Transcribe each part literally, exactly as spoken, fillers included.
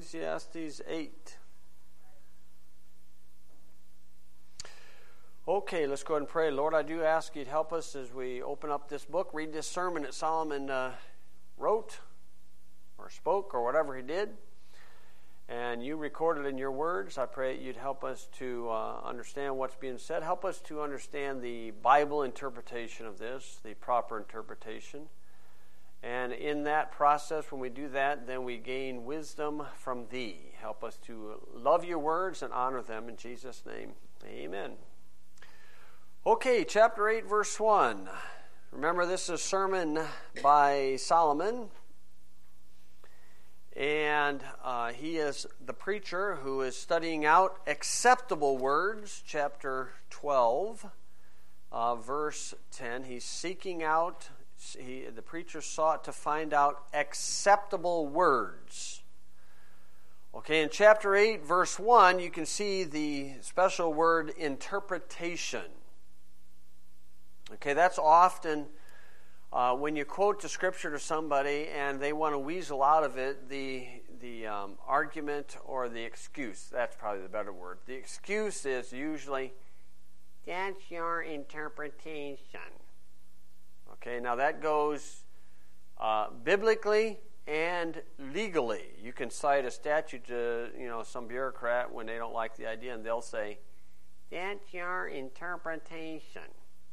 Ecclesiastes eight. Okay, let's go ahead and pray. Lord, I do ask you to help us as we open up this book, read this sermon that Solomon uh, wrote or spoke or whatever he did. And you recorded in your words. I pray you'd help us to uh, understand what's being said. Help us to understand the Bible interpretation of this, the proper interpretation. And in that process, when we do that, then we gain wisdom from thee. Help us to love your words and honor them in Jesus' name. Amen. Okay, chapter eight, verse one. Remember, this is a sermon by Solomon. And uh, he is the preacher who is studying out acceptable words, chapter twelve, uh, verse ten. He's seeking out, he, the preacher sought to find out acceptable words. Okay, in chapter eight, verse one, you can see the special word interpretation. Okay, that's often uh, when you quote the scripture to somebody and they want to weasel out of it the the um, argument or the excuse. That's probably the better word. The excuse is usually, that's your interpretation. Okay, now that goes uh, biblically and legally. You can cite a statute to, you know, some bureaucrat when they don't like the idea, and they'll say, that's your interpretation.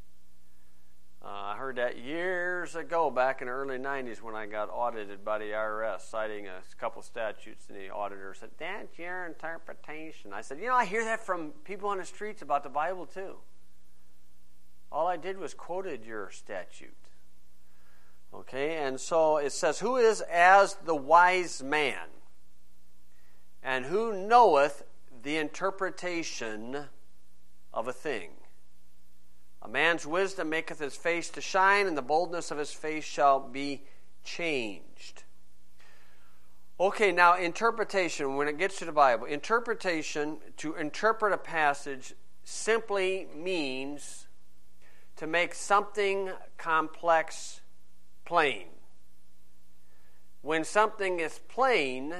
Uh, I heard that years ago, back in the early nineties, when I got audited by the I R S, citing a couple statutes, and the auditor said, that's your interpretation. I said, you know, I hear that from people on the streets about the Bible, too. All I did was quoted your statute. Okay, and so it says, who is as the wise man, and who knoweth the interpretation of a thing? A man's wisdom maketh his face to shine, and the boldness of his face shall be changed. Okay, now interpretation, when it gets to the Bible, interpretation, to interpret a passage, simply means to make something complex plain. When something is plain,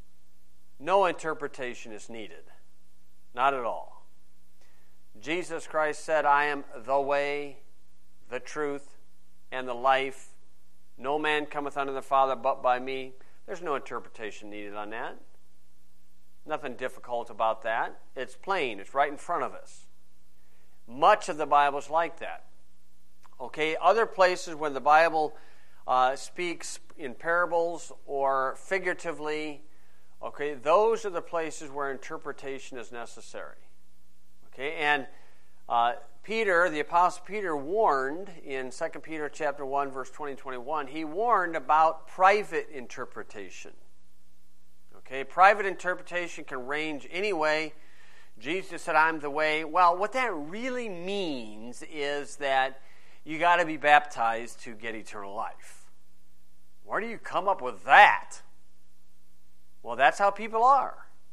no interpretation is needed. Not at all. Jesus Christ said, I am the way, the truth, and the life. No man cometh unto the Father but by me. There's no interpretation needed on that. Nothing difficult about that. It's plain. It's right in front of us. Much of the Bible is like that. Okay, other places when the Bible uh, speaks in parables or figuratively, okay, those are the places where interpretation is necessary. Okay, and uh, Peter, the Apostle Peter, warned in Second Peter chapter one, verse twenty and twenty-one, he warned about private interpretation. Okay, private interpretation can range any way. Jesus said, I'm the way. Well, what that really means is that you got to be baptized to get eternal life. Where do you come up with that? Well, that's how people are.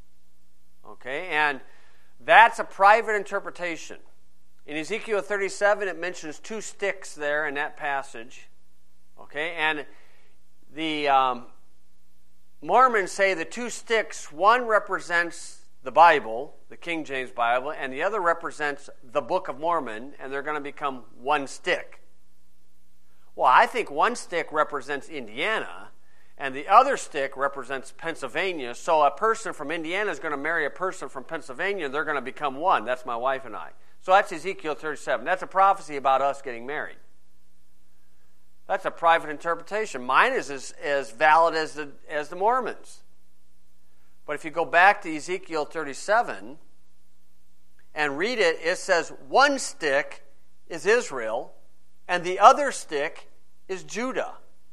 Okay, and that's a private interpretation. In Ezekiel thirty-seven, it mentions two sticks there in that passage. Okay, and the um, Mormons say the two sticks, one represents the Bible, the King James Bible, and the other represents the Book of Mormon, and they're going to become one stick. Well, I think one stick represents Indiana, and the other stick represents Pennsylvania, so a person from Indiana is going to marry a person from Pennsylvania, and they're going to become one. That's my wife and I. So that's Ezekiel thirty-seven. That's a prophecy about us getting married. That's a private interpretation. Mine is as, as valid as the, as the Mormons. But if you go back to Ezekiel thirty-seven and read it, it says one stick is Israel and the other stick is Judah.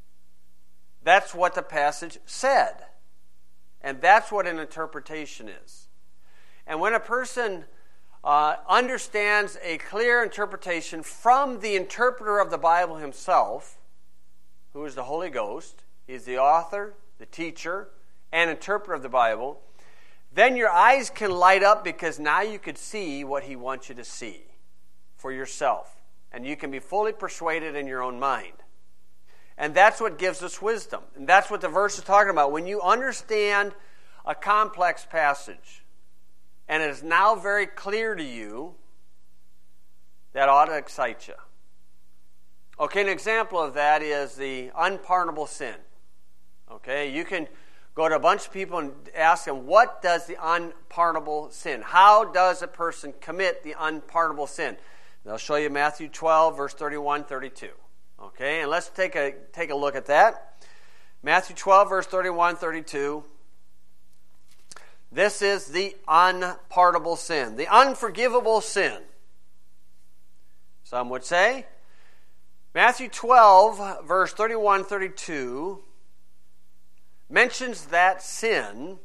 That's what the passage said. And that's what an interpretation is. And when a person uh, understands a clear interpretation from the interpreter of the Bible himself, who is the Holy Ghost, he's the author, the teacher, and interpreter of the Bible, then your eyes can light up because now you could see what he wants you to see for yourself. And you can be fully persuaded in your own mind. And that's what gives us wisdom. And that's what the verse is talking about. When you understand a complex passage, and it is now very clear to you, that ought to excite you. Okay, an example of that is the unpardonable sin. Okay, you can go to a bunch of people and ask them, what does the unpardonable sin? How does a person commit the unpardonable sin? They'll show you Matthew twelve, verse thirty-one, thirty-two. Okay, and let's take a take a look at that. Matthew twelve, verse thirty-one, thirty-two. This is the unpardonable sin, the unforgivable sin. Some would say. Matthew twelve, verse thirty-one, thirty-two mentions that sin.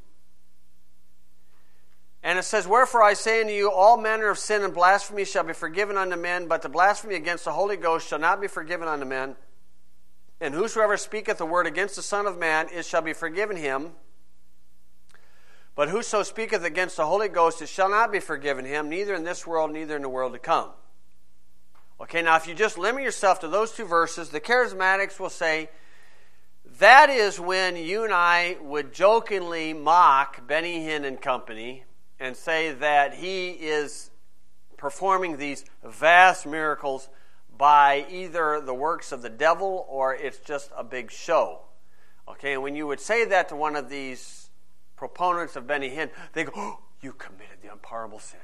And it says, wherefore I say unto you, all manner of sin and blasphemy shall be forgiven unto men, but the blasphemy against the Holy Ghost shall not be forgiven unto men. And whosoever speaketh a word against the Son of Man, it shall be forgiven him. But whoso speaketh against the Holy Ghost, it shall not be forgiven him, neither in this world, neither in the world to come. Okay, now if you just limit yourself to those two verses, the charismatics will say, that is when you and I would jokingly mock Benny Hinn and company and say that he is performing these vast miracles by either the works of the devil or it's just a big show. Okay, and when you would say that to one of these proponents of Benny Hinn, they go, oh, you committed the unpardonable sin.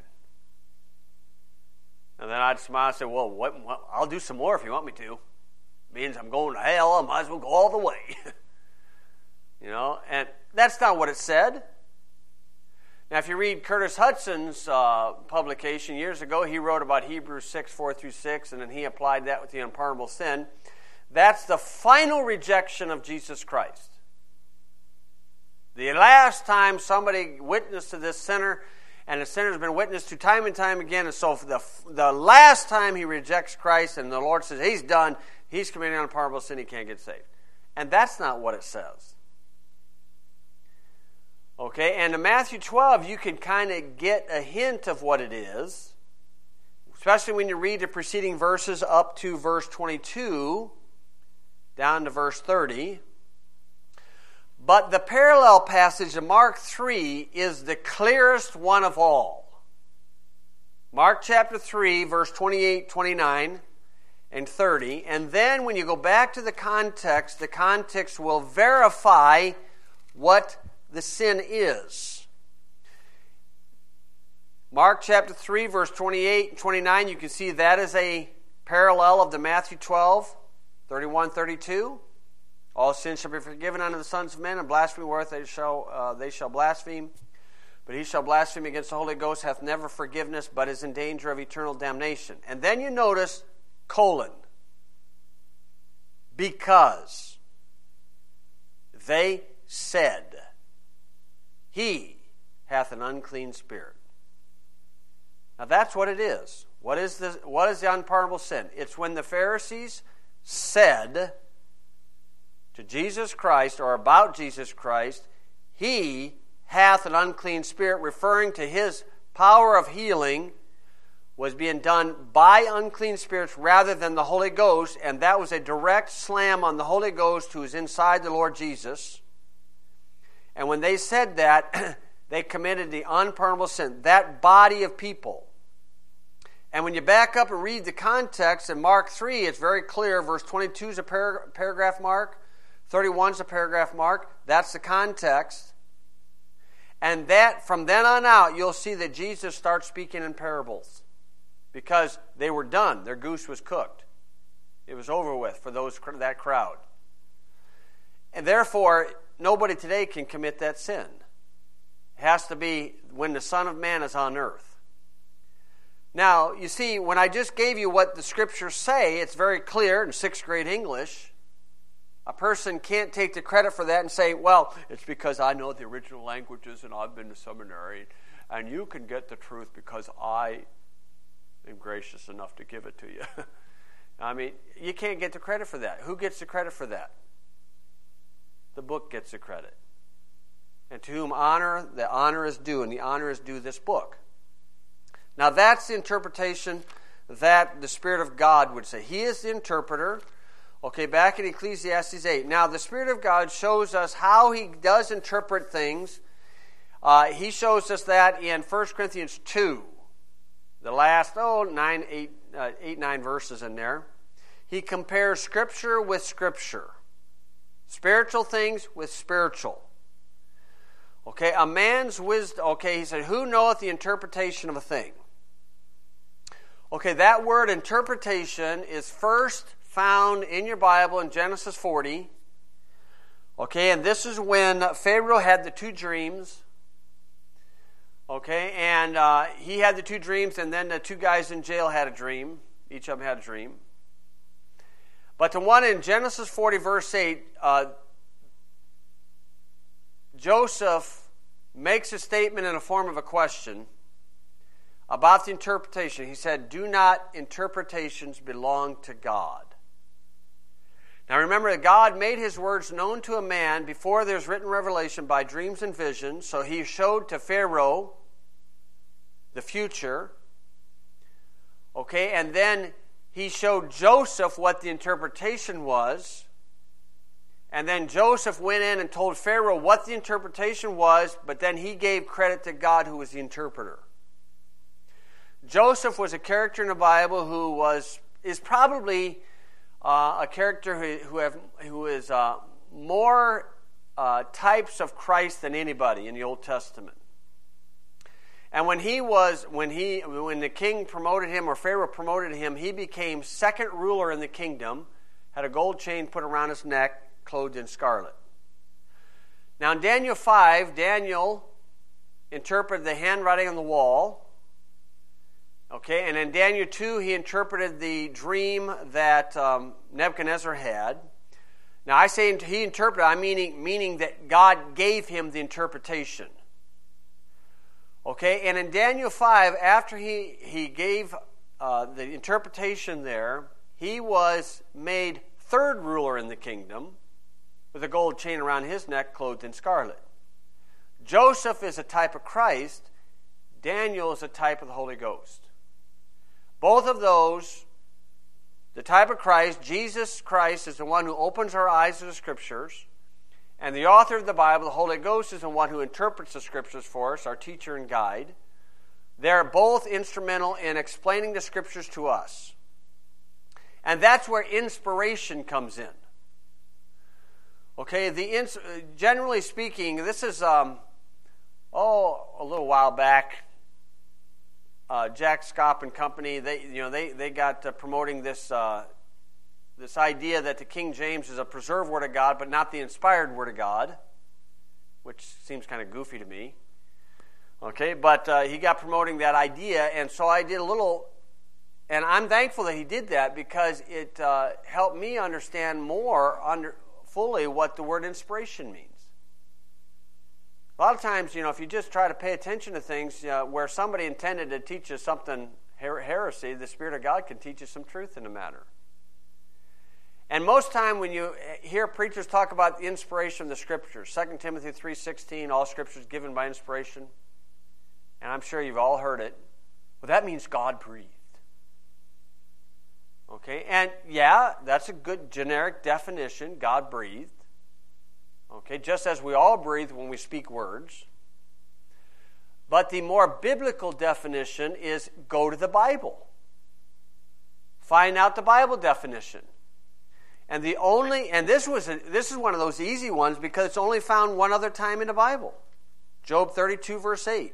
And then I'd smile and say, well, what, what, I'll do some more if you want me to. Means I'm going to hell, I might as well go all the way. You know, and that's not what it said. Now, if you read Curtis Hudson's uh, publication years ago, he wrote about Hebrews six, four through six, and then he applied that with the unpardonable sin. That's the final rejection of Jesus Christ. The last time somebody witnessed to this sinner, and the sinner's been witnessed to time and time again, and so for the, the last time he rejects Christ, and the Lord says, he's done, he's committing unpardonable sin, he can't get saved. And that's not what it says. Okay, and in Matthew twelve, you can kind of get a hint of what it is, especially when you read the preceding verses up to verse twenty-two, down to verse thirty. But the parallel passage of Mark three is the clearest one of all. Mark chapter three, verse twenty-eight, twenty-nine, and thirty. And then when you go back to the context, the context will verify what the sin is. Mark chapter three, verse twenty-eight and twenty-nine, you can see that is a parallel of the Matthew twelve, thirty-one, thirty-two. All sins shall be forgiven unto the sons of men, and blasphemy wherewith they shall, uh, they shall blaspheme. But he shall blaspheme against the Holy Ghost, hath never forgiveness, but is in danger of eternal damnation. And then you notice, colon, because they said, he hath an unclean spirit. Now that's what it is. What is the, what is the unpardonable sin? It's when the Pharisees said to Jesus Christ, or about Jesus Christ, he hath an unclean spirit, referring to his power of healing was being done by unclean spirits rather than the Holy Ghost, and that was a direct slam on the Holy Ghost who is inside the Lord Jesus. And when they said that, they committed the unpardonable sin, that body of people. And when you back up and read the context in Mark three, it's very clear. Verse twenty-two is a par- paragraph mark. thirty-one is a paragraph mark. That's the context. And that, from then on out, you'll see that Jesus starts speaking in parables. Because they were done. Their goose was cooked. It was over with for those that crowd. And therefore, nobody today can commit that sin. It has to be when the Son of Man is on earth. Now, you see, when I just gave you what the Scriptures say, it's very clear in sixth grade English. A person can't take the credit for that and say, well, it's because I know the original languages and I've been to seminary, and you can get the truth because I am gracious enough to give it to you. I mean, you can't get the credit for that. Who gets the credit for that? The book gets the credit. And to whom honor, the honor is due, and the honor is due this book. Now that's the interpretation that the Spirit of God would say. He is the interpreter. Okay, back in Ecclesiastes eight. Now the Spirit of God shows us how he does interpret things Uh, he shows us that in First Corinthians two. The last, oh, nine, eight, uh, eight, nine verses in there. He compares Scripture with Scripture. Spiritual things with spiritual. Okay, a man's wisdom, okay, he said, who knoweth the interpretation of a thing? Okay, that word interpretation is first found in your Bible in Genesis forty. Okay, and this is when Pharaoh had the two dreams. Okay, and uh, he had the two dreams, and then the two guys in jail had a dream. Each of them had a dream. But the one in Genesis forty, verse eight, uh, Joseph makes a statement in the form of a question about the interpretation. He said, do not interpretations belong to God? Now remember that God made his words known to a man before there's written revelation by dreams and visions. So he showed to Pharaoh the future. Okay, and then he showed Joseph what the interpretation was. And then Joseph went in and told Pharaoh what the interpretation was, but then he gave credit to God, who was the interpreter. Joseph was a character in the Bible who was is probably uh, a character who who, have, who is uh, more uh, types of Christ than anybody in the Old Testament. And when he was when he when the king promoted him, or Pharaoh promoted him, he became second ruler in the kingdom. Had a gold chain put around his neck, clothed in scarlet. Now in Daniel five, Daniel interpreted the handwriting on the wall. Okay, and in Daniel two, he interpreted the dream that um, Nebuchadnezzar had. Now, I say he interpreted, I meaning meaning that God gave him the interpretation. Okay, and in Daniel five, after he, he gave uh, the interpretation there, he was made third ruler in the kingdom with a gold chain around his neck, clothed in scarlet. Joseph is a type of Christ. Daniel is a type of the Holy Ghost. Both of those, the type of Christ, Jesus Christ is the one who opens our eyes to the Scriptures, and the author of the Bible, the Holy Ghost, is the one who interprets the Scriptures for us, our teacher and guide. They're both instrumental in explaining the Scriptures to us. And that's where inspiration comes in. Okay, the ins- generally speaking, this is, um, oh, a little while back, Uh, Jack Scopp and company, they you know they they got uh, promoting this uh, this idea that the King James is a preserved Word of God, but not the inspired Word of God, which seems kind of goofy to me. Okay, but uh, he got promoting that idea, and so I did a little, and I'm thankful that he did that because it uh, helped me understand more under fully what the word inspiration means. A lot of times, you know, if you just try to pay attention to things uh, where somebody intended to teach you something her- heresy, the Spirit of God can teach you some truth in the matter. And most time when you hear preachers talk about the inspiration of the Scriptures, Second Timothy three sixteen, all Scripture is given by inspiration, and I'm sure you've all heard it, well, that means God breathed. Okay, and yeah, that's a good generic definition, God breathed. Okay, just as we all breathe when we speak words. But the more biblical definition is go to the Bible. Find out the Bible definition. And the only, and this was a, this is one of those easy ones because it's only found one other time in the Bible. Job thirty-two, verse eight.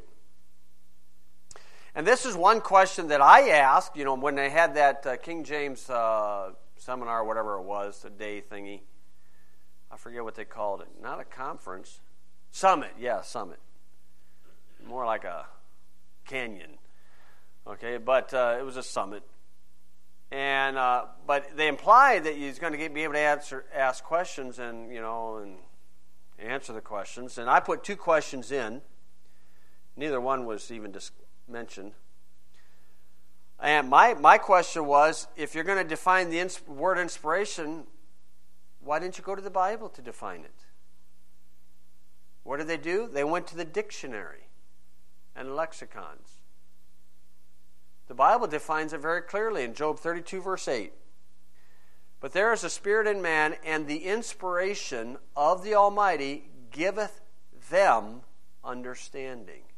And this is one question that I asked, you know, when they had that uh, King James uh, seminar, whatever it was, a day thingy. I forget what they called it. Not a conference. Summit. Yeah, summit. More like a canyon. Okay, but uh, it was a summit. And uh, but they implied that he's going to get, be able to answer, ask questions and, you know, and answer the questions. And I put two questions in. Neither one was even dis- mentioned. And my, my question was, if you're going to define the ins- word inspiration, why didn't you go to the Bible to define it? What did they do? They went to the dictionary and lexicons. The Bible defines it very clearly in Job thirty-two, verse eight. But there is a spirit in man, and the inspiration of the Almighty giveth them understanding.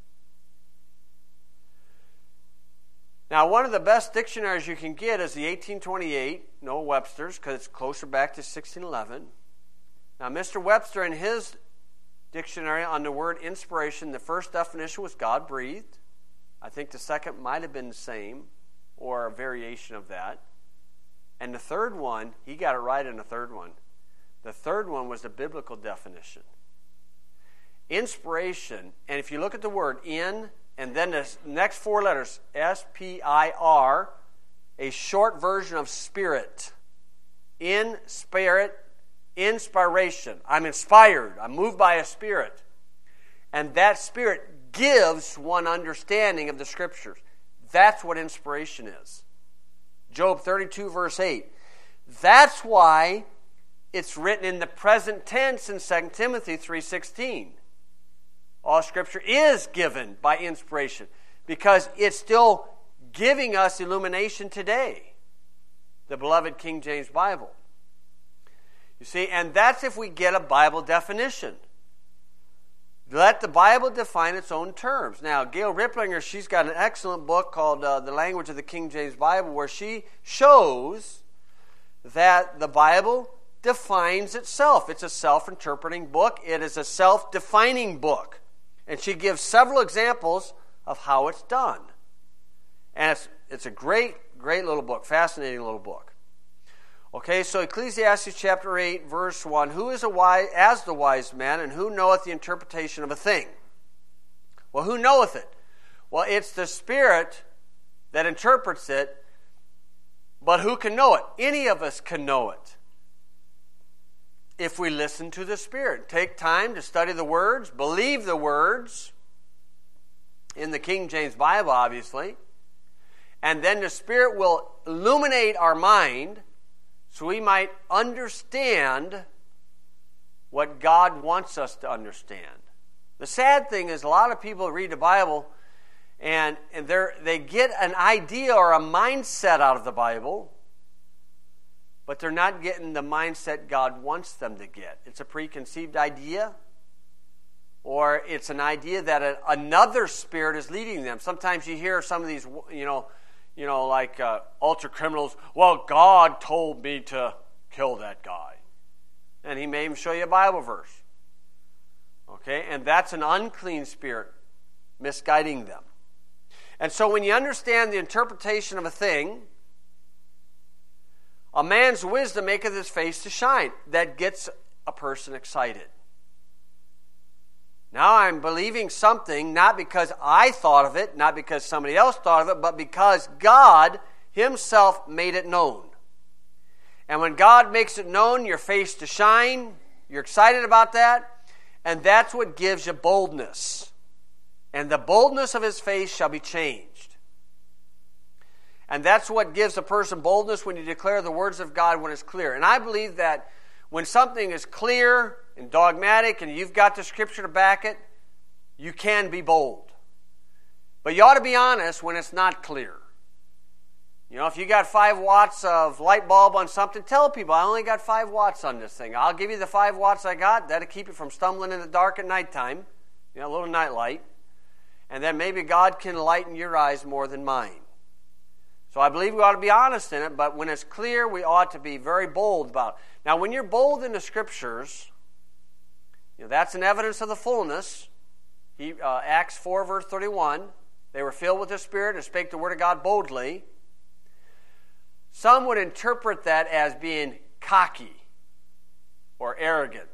Now, one of the best dictionaries you can get is the eighteen twenty-eight, Noah Webster's, because it's closer back to sixteen eleven. Now, Mister Webster, in his dictionary on the word inspiration, the first definition was God-breathed. I think the second might have been the same, or a variation of that. And the third one, he got it right in the third one. The third one was the biblical definition. Inspiration, and if you look at the word in, and then the next four letters, S P I R, a short version of spirit. In spirit, inspiration. I'm inspired. I'm moved by a spirit. And that spirit gives one understanding of the Scriptures. That's what inspiration is. Job thirty-two, verse eight. That's why it's written in the present tense in Second Timothy three sixteen. All Scripture is given by inspiration because it's still giving us illumination today. The beloved King James Bible. You see, and that's if we get a Bible definition. Let the Bible define its own terms. Now, Gail Ripplinger, she's got an excellent book called uh, The Language of the King James Bible, where she shows that the Bible defines itself. It's a self-interpreting book. It is a self-defining book. And she gives several examples of how it's done. And it's, it's a great, great little book, fascinating little book. Okay, so Ecclesiastes chapter eight, verse one, who is a wise, as the wise man, and who knoweth the interpretation of a thing? Well, who knoweth it? Well, it's the Spirit that interprets it, but who can know it? Any of us can know it. If we listen to the Spirit, take time to study the words, believe the words, in the King James Bible, obviously, and then the Spirit will illuminate our mind so we might understand what God wants us to understand. The sad thing is a lot of people read the Bible and, and they get an idea or a mindset out of the Bible, but they're not getting the mindset God wants them to get. It's a preconceived idea, or it's an idea that a, another spirit is leading them. Sometimes you hear some of these, you know, you know, like uh, ultra criminals. Well, God told me to kill that guy, and He may even show you a Bible verse. Okay, and that's an unclean spirit misguiding them. And so, when you understand the interpretation of a thing, a man's wisdom maketh his face to shine. That gets a person excited. Now I'm believing something not because I thought of it, not because somebody else thought of it, but because God Himself made it known. And when God makes it known, your face to shine, you're excited about that, and that's what gives you boldness. And the boldness of His face shall be changed. And that's what gives a person boldness when you declare the words of God when it's clear. And I believe that when something is clear and dogmatic and you've got the Scripture to back it, you can be bold. But you ought to be honest when it's not clear. You know, if you got five watts of light bulb on something, tell people, I only got five watts on this thing. I'll give you the five watts I got. That'll keep you from stumbling in the dark at nighttime. You know, a little night light. And then maybe God can lighten your eyes more than mine. So I believe we ought to be honest in it, but when it's clear, we ought to be very bold about it. Now, when you're bold in the Scriptures, you know, that's an evidence of the fullness. He, uh, Acts four, verse thirty-one, they were filled with the Spirit and spake the word of God boldly. Some would interpret that as being cocky or arrogant.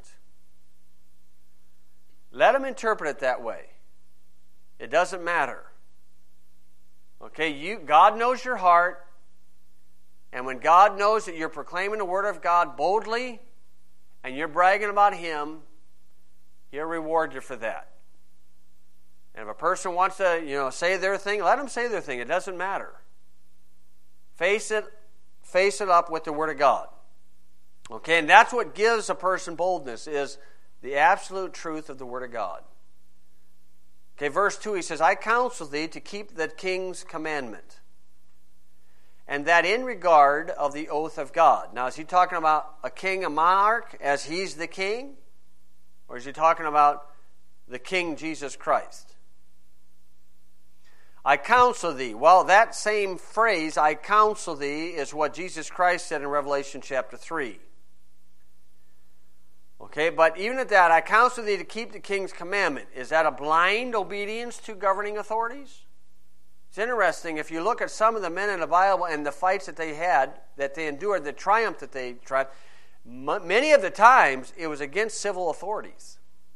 Let them interpret it that way. It doesn't matter. Okay, you, God knows your heart, and when God knows that you're proclaiming the Word of God boldly, and you're bragging about Him, He'll reward you for that. And if a person wants to, you know, say their thing, let them say their thing. It doesn't matter. Face it, face it up with the Word of God. Okay, and that's what gives a person boldness, is the absolute truth of the Word of God. Okay, verse two, he says, I counsel thee to keep the king's commandment, and that in regard of the oath of God. Now, is he talking about a king, a monarch, as he's the king? Or is he talking about the King Jesus Christ. I counsel thee. Well, that same phrase, I counsel thee, is what Jesus Christ said in Revelation chapter three. Okay, but even at that, I counsel thee to keep the king's commandment. Is that a blind obedience to governing authorities? It's interesting, if you look at some of the men in the Bible and the fights that they had, that they endured, the triumph that they tried, many of the times it was against civil authorities,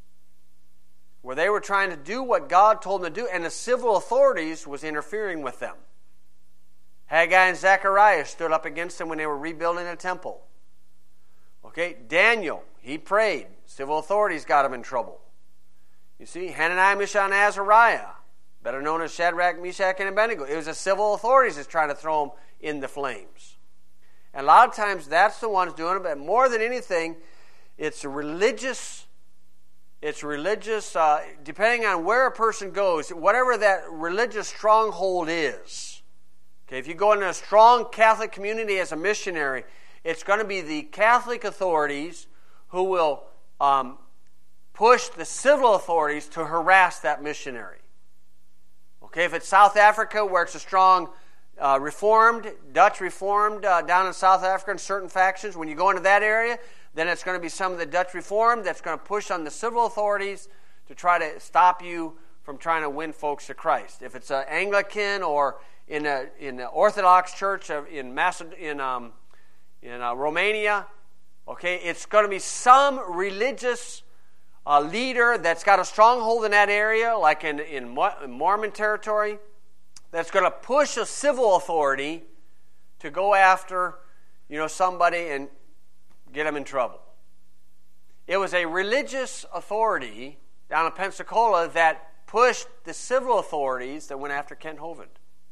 where they were trying to do what God told them to do, and the civil authorities was interfering with them. Haggai and Zechariah stood up against them when they were rebuilding the temple. Okay, Daniel, he prayed. Civil authorities got him in trouble. You see, Hananiah, Mishael, and Azariah, better known as Shadrach, Meshach, and Abednego. It was the civil authorities that's trying to throw them in the flames. And a lot of times that's the ones doing it, but more than anything, it's a religious, it's religious, uh, depending on where a person goes, whatever that religious stronghold is. Okay, if you go into a strong Catholic community as a missionary, it's going to be the Catholic authorities who will um, push the civil authorities to harass that missionary. Okay, if it's South Africa, where it's a strong uh, Reformed, Dutch Reformed uh, down in South Africa in certain factions, when you go into that area, then it's going to be some of the Dutch Reformed that's going to push on the civil authorities to try to stop you from trying to win folks to Christ. If it's an Anglican or in a in the Orthodox Church of, in Maced- in um, in uh, Romania, okay, it's going to be some religious uh, leader that's got a stronghold in that area, like in, in Mormon territory, that's going to push a civil authority to go after, you know, somebody and get them in trouble. It was a religious authority down in Pensacola that pushed the civil authorities that went after Kent Hovind.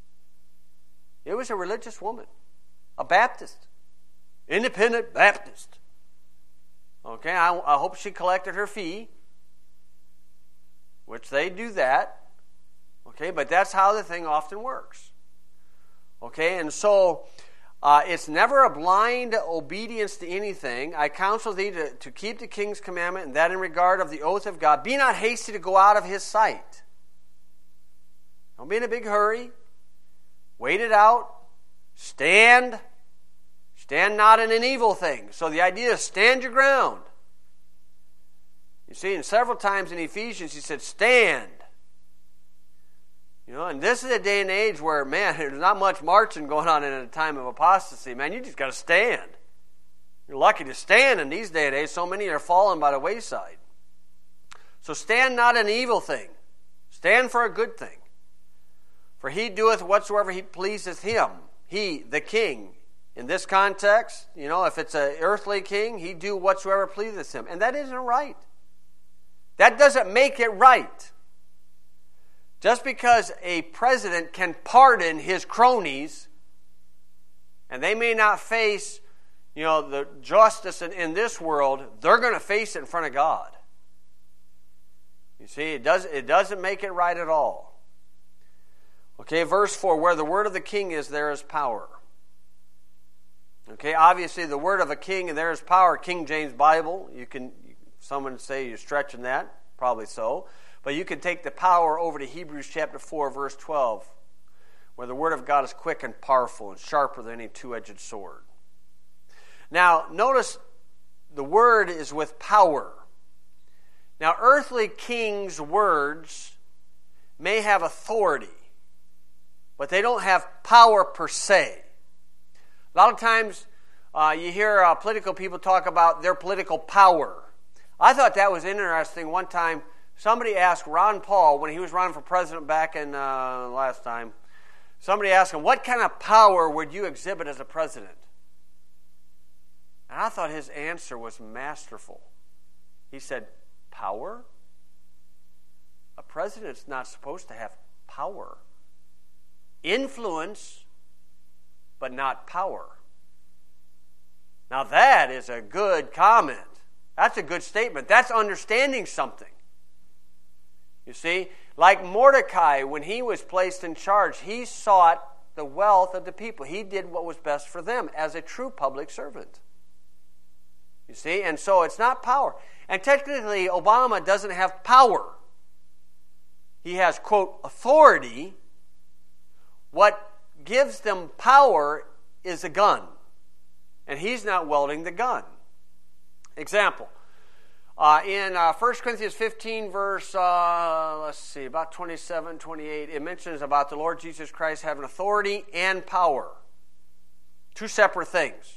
It was a religious woman, a Baptist. Independent Baptist. Okay, I, I hope she collected her fee, which they do that. Okay, but that's how the thing often works. Okay, and so uh, it's never a blind obedience to anything. I counsel thee to, to keep the king's commandment, and that in regard of the oath of God. Be not hasty to go out of his sight. Don't be in a big hurry. Wait it out. Stand. Stand not in an evil thing. So the idea is stand your ground. You see, and several times in Ephesians he said, stand. You know, and this is a day and age where, man, there's not much marching going on in a time of apostasy. Man, you just got to stand. You're lucky to stand in these day and age. So many are falling by the wayside. So stand not in an evil thing. Stand for a good thing. For he doeth whatsoever he pleaseth him. He, the king. In this context, you know, if it's an earthly king, he do whatsoever pleaseth him. And that isn't right. That doesn't make it right. Just because a president can pardon his cronies, and they may not face, you know, the justice in, in this world, they're going to face it in front of God. You see, it, does, it doesn't make it right at all. Okay, verse four, where the word of the king is, there is power. Okay, obviously the word of a king and there is power. King James Bible, you can, someone say you're stretching that, probably so. But you can take the power over to Hebrews chapter four, verse twelve, where the word of God is quick and powerful and sharper than any two-edged sword. Now, notice the word is with power. Now, earthly kings' words may have authority, but they don't have power per se. A lot of times uh, you hear uh, political people talk about their political power. I thought that was interesting. One time, somebody asked Ron Paul, when he was running for president back in uh, last time, somebody asked him, what kind of power would you exhibit as a president? And I thought his answer was masterful. He said, power? A president's not supposed to have power. Influence, but not power. Now that is a good comment. That's a good statement. That's understanding something. You see, like Mordecai, when he was placed in charge, he sought the wealth of the people. He did what was best for them as a true public servant. You see, and so it's not power. And technically, Obama doesn't have power. he has, quote, authority, what gives them power is a gun. And he's not wielding the gun. Example. Uh, in uh, First Corinthians fifteen, verse, uh, let's see, about twenty-seven, twenty-eight, it mentions about the Lord Jesus Christ having authority and power. Two separate things.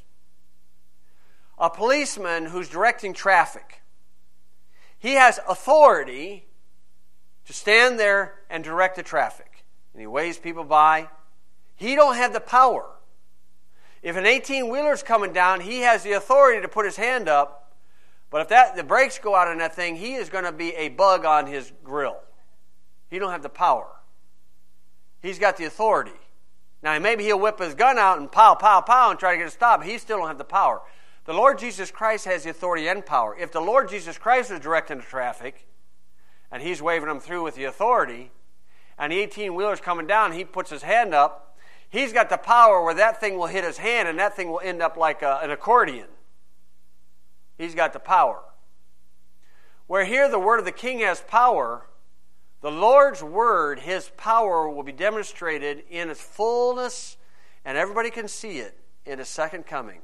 A policeman who's directing traffic, he has authority to stand there and direct the traffic. And he waves people by. He don't have the power. If an eighteen-wheeler's coming down, he has the authority to put his hand up. But if that the brakes go out on that thing, he is going to be a bug on his grill. He don't have the power. He's got the authority. Now, maybe he'll whip his gun out and pow, pow, pow and try to get it stopped. But he still don't have the power. The Lord Jesus Christ has the authority and power. If the Lord Jesus Christ was directing the traffic, and he's waving them through with the authority, and the eighteen-wheeler's coming down, he puts his hand up, he's got the power where that thing will hit his hand, and that thing will end up like a, an accordion. He's got the power. Where here the word of the king has power, the Lord's word, his power will be demonstrated in its fullness, and everybody can see it in his second coming,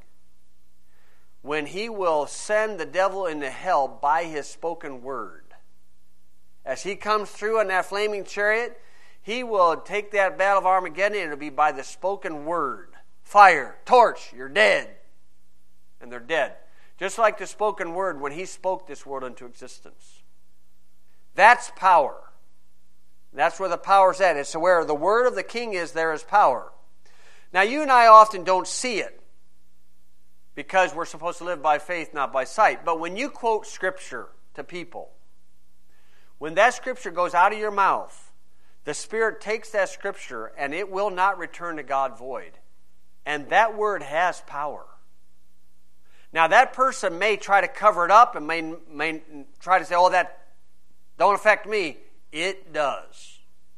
when he will send the devil into hell by his spoken word. As he comes through on that flaming chariot, he will take that battle of Armageddon, and it'll be by the spoken word. Fire, torch, you're dead. And they're dead. Just like the spoken word when he spoke this world into existence. That's power. That's where the power's at. It's where the word of the king is, there is power. Now, you and I often don't see it because we're supposed to live by faith, not by sight. But when you quote Scripture to people, when that Scripture goes out of your mouth, the Spirit takes that Scripture and it will not return to God void. And that word has power. Now, that person may try to cover it up and may, may try to say, oh, that don't affect me. It does.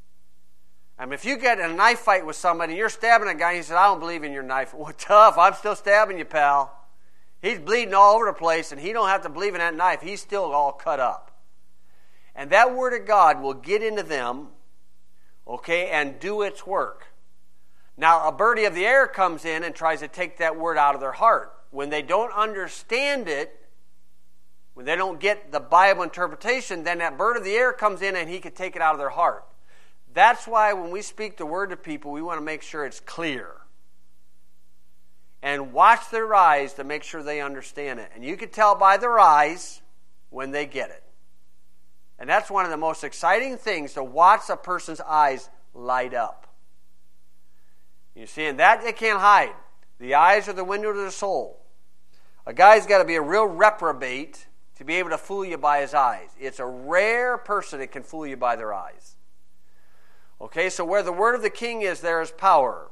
I mean, if you get in a knife fight with somebody and you're stabbing a guy and he says, I don't believe in your knife. Well, tough. I'm still stabbing you, pal. He's bleeding all over the place and he don't have to believe in that knife. He's still all cut up. And that word of God will get into them, okay, and do its work. Now, a birdie of the air comes in and tries to take that word out of their heart. When they don't understand it, when they don't get the Bible interpretation, then that bird of the air comes in and he can take it out of their heart. That's why when we speak the word to people, we want to make sure it's clear. And watch their eyes to make sure they understand it. And you can tell by their eyes when they get it. And that's one of the most exciting things, to watch a person's eyes light up. You see, and that they can't hide. The eyes are the window to the soul. A guy's got to be a real reprobate to be able to fool you by his eyes. It's a rare person that can fool you by their eyes. Okay, so where the word of the king is, there is power.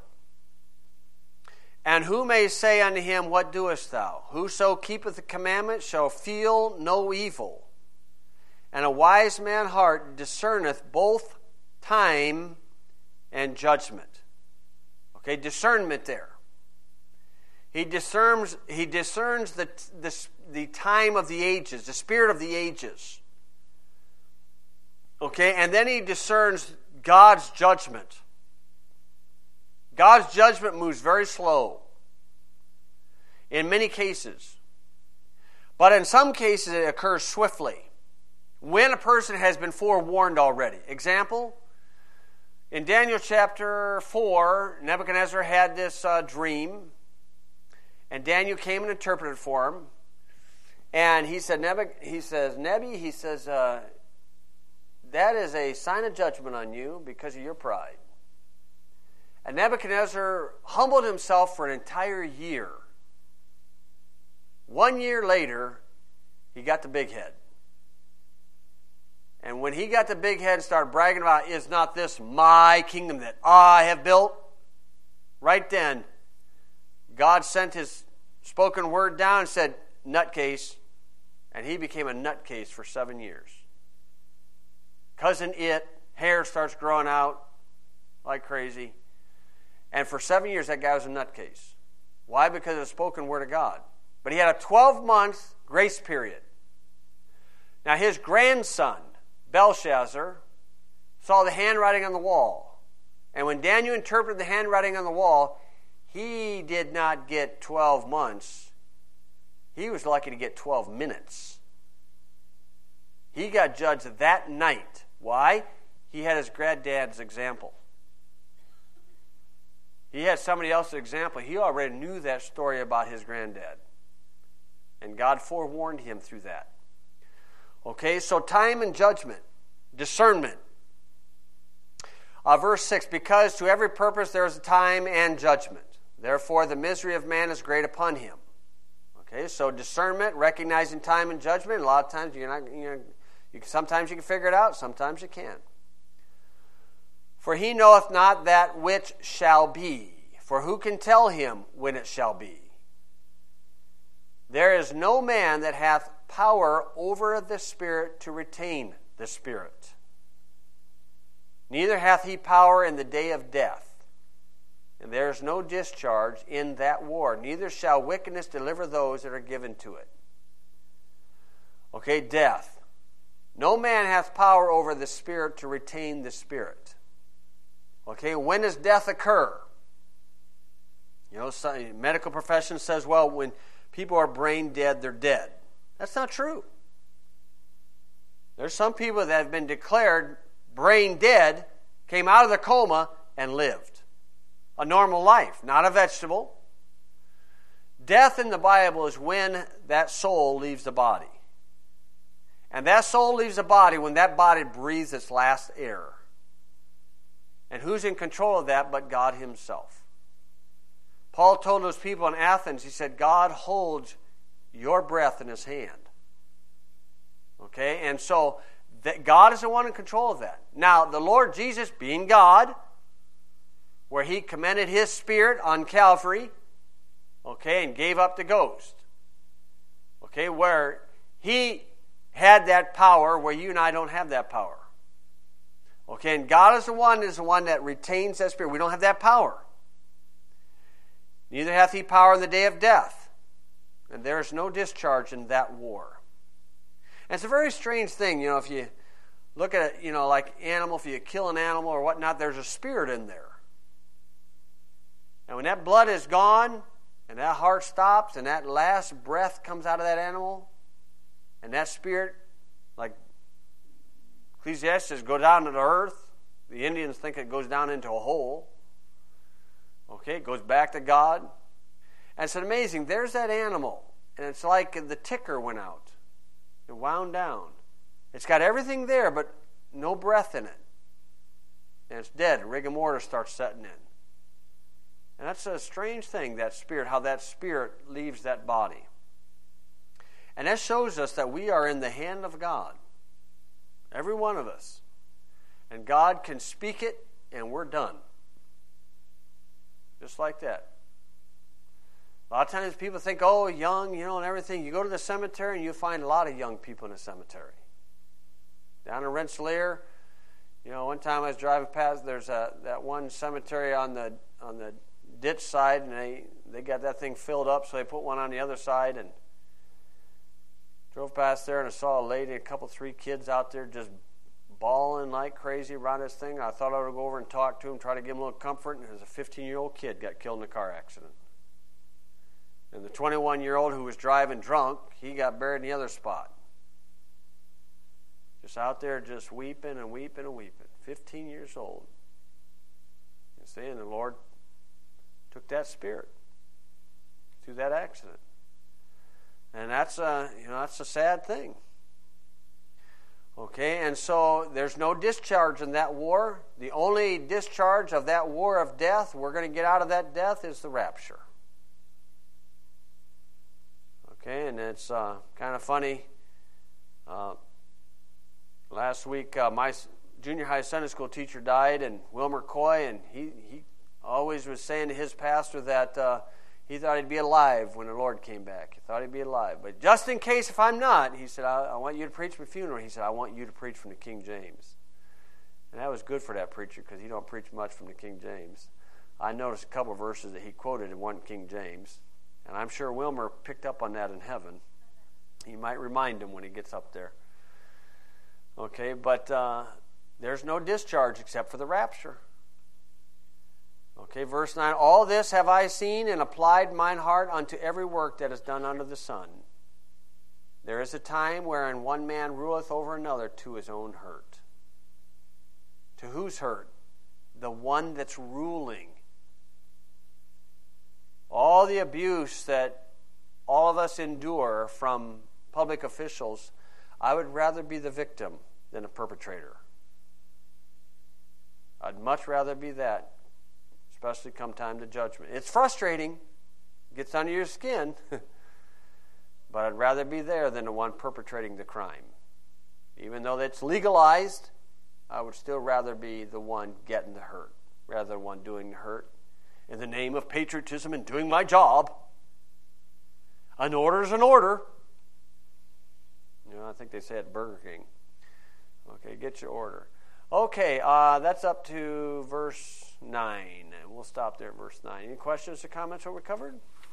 And who may say unto him, what doest thou? Whoso keepeth the commandment shall feel no evil. And a wise man's heart discerneth both time and judgment. Okay, discernment there. He discerns, he discerns the, the, the time of the ages, the spirit of the ages. Okay, and then he discerns God's judgment. God's judgment moves very slow in many cases. But in some cases it occurs swiftly when a person has been forewarned already. Example, in Daniel chapter four, Nebuchadnezzar had this uh, dream. And Daniel came and interpreted for him. And he said, Nebi, he says, Nebi, he says, uh, that is a sign of judgment on you because of your pride. And Nebuchadnezzar humbled himself for an entire year. One year later, he got the big head. And when he got the big head and started bragging about, is not this my kingdom that I have built? Right then, God sent his spoken word down and said, nutcase. And he became a nutcase for seven years. Cousin it, hair starts growing out like crazy. And for seven years, that guy was a nutcase. Why? Because of the spoken word of God. But he had a twelve-month grace period. Now, his grandson, Belshazzar, saw the handwriting on the wall. And when Daniel interpreted the handwriting on the wall, he did not get twelve months. He was lucky to get twelve minutes. He got judged that night. Why? He had his granddad's example. He had somebody else's example. He already knew that story about his granddad. And God forewarned him through that. Okay, so time and judgment. Discernment. Uh, verse six, because to every purpose there is a time and judgment. Therefore the misery of man is great upon him. Okay, so discernment, recognizing time and judgment. A lot of times you're not, you know, you can, sometimes you can figure it out, sometimes you can't. For he knoweth not that which shall be. For who can tell him when it shall be? There is no man that hath power over the Spirit to retain the Spirit. Neither hath he power in the day of death. And there is no discharge in that war. Neither shall wickedness deliver those that are given to it. Okay, death. No man hath power over the Spirit to retain the Spirit. Okay, when does death occur? You know, some, medical profession says, well, when people are brain dead, they're dead. That's not true. There's some people that have been declared brain dead, came out of the coma, and lived a normal life, not a vegetable. Death in the Bible is when that soul leaves the body. And that soul leaves the body when that body breathes its last air. And who's in control of that but God himself? Paul told those people in Athens, he said, God holds your breath in his hand. Okay, and so that God is the one in control of that. Now, the Lord Jesus, being God, where he commended his Spirit on Calvary, okay, and gave up the ghost. Okay, where he had that power where you and I don't have that power. Okay, and God is the one is the one that retains that Spirit. We don't have that power. Neither hath he power in the day of death. And there is no discharge in that war. And it's a very strange thing, you know, if you look at it, you know, like animal, if you kill an animal or whatnot, there's a spirit in there. And when that blood is gone, and that heart stops, and that last breath comes out of that animal, and that spirit, like Ecclesiastes says, go down to the earth. The Indians think it goes down into a hole. Okay, it goes back to God. And it's amazing. There's that animal, and it's like the ticker went out. It wound down. It's got everything there, but no breath in it. And it's dead. Rigor mortis starts setting in. And that's a strange thing, that spirit, how that spirit leaves that body. And that shows us that we are in the hand of God. Every one of us. And God can speak it, and we're done. Just like that. A lot of times people think, oh, young, you know, and everything. You go to the cemetery, and you find a lot of young people in the cemetery. Down in Rensselaer, you know, one time I was driving past, there's a, that one cemetery on the on the ditch side, and they, they got that thing filled up, so they put one on the other side, and drove past there, and I saw a lady, a couple, three kids out there just bawling like crazy around this thing. I thought I would go over and talk to him, try to give him a little comfort, and there's a fifteen-year-old kid got killed in a car accident. And the twenty-one-year-old who was driving drunk, he got buried in the other spot. Just out there just weeping and weeping and weeping. fifteen years old. You see, and the Lord took that spirit through that accident. And that's a, you know, that's a sad thing. Okay, and so there's no discharge in that war. The only discharge of that war of death, we're going to get out of that death, is the rapture. Okay, and it's uh, kind of funny. Uh, last week, uh, my junior high Sunday school teacher died, and Wilmer Coy, and he, he always was saying to his pastor that uh, he thought he'd be alive when the Lord came back. He thought he'd be alive. But just in case if I'm not, he said, I, I want you to preach my funeral. He said, I want you to preach from the King James. And that was good for that preacher because he don't preach much from the King James. I noticed a couple of verses that he quoted in one King James. And I'm sure Wilmer picked up on that in heaven. He might remind him when he gets up there. Okay, but uh, There's no discharge except for the rapture. Okay, verse nine, all this have I seen and applied mine heart unto every work that is done under the sun. There is a time wherein one man ruleth over another to his own hurt. To whose hurt? The one that's ruling. All the abuse that all of us endure from public officials, I would rather be the victim than a perpetrator. I'd much rather be that, especially come time to judgment. It's frustrating. It gets under your skin. But I'd rather be there than the one perpetrating the crime. Even though it's legalized, I would still rather be the one getting the hurt, rather than one doing the hurt. In the name of patriotism and doing my job. An order is an order. You know, I think they say at Burger King. Okay, get your order. Okay, uh, that's up to verse nine. And we'll stop there at verse nine. Any questions or comments on what we covered?